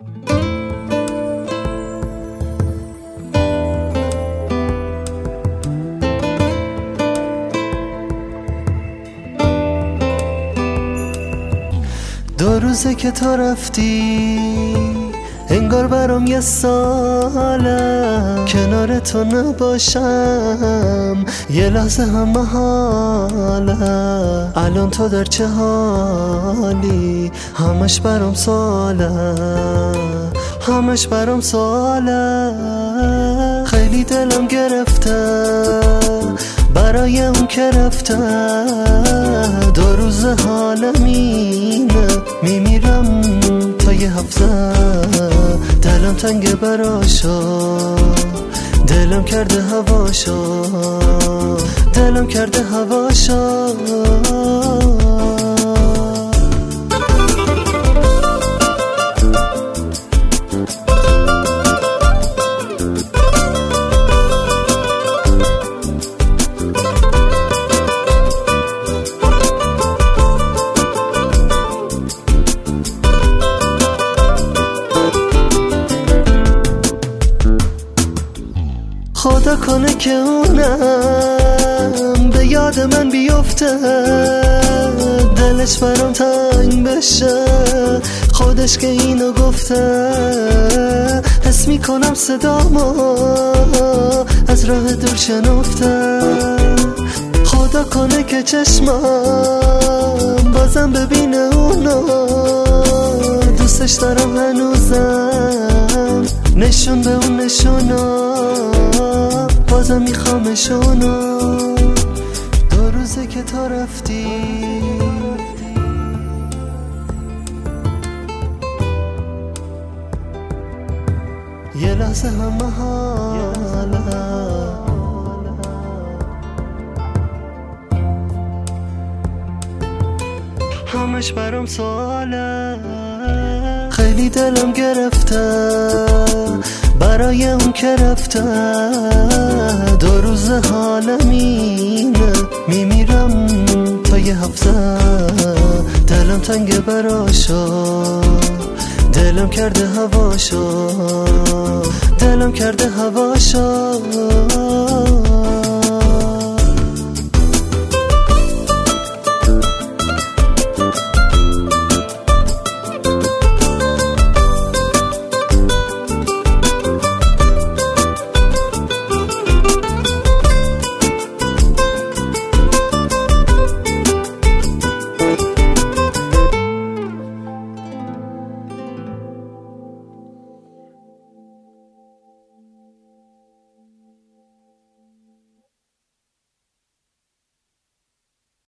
دو روزه که تو رفتی، انگار برام یه ساله کنار تو نباشم، یه لحظه هم محاله. الان تو در چه حالی؟ همش برام سواله، همش برام سواله. خیلی دلم گرفته برای اون که رفته، دو روز حالم اینه، میمیرم تا یه هفته. دلم تنگ براشو، دلم کرده هواشو، دلم کرده هواشو. خدا کنه که اونم به یاد من بیفته، دلش برام تنگ بشه، خودش که اینو گفته. حس میکنم صدامو از راه دور شنفته. خدا کنه که چشمم بازم ببینه اونو، دوستش دارم هنوزم، نشون به اون نشونو، بازم میخوامشونو. دو روزه که تو رفتی، یه لحظه هم محاله. همش برام سواله، خیلی دلم گرفته برای اون که رفته، دو روز حالم اینه، میمیرم تا یه هفته. دلم تنگ براشو، دلم کرده هواشو، دلم کرده هواشو.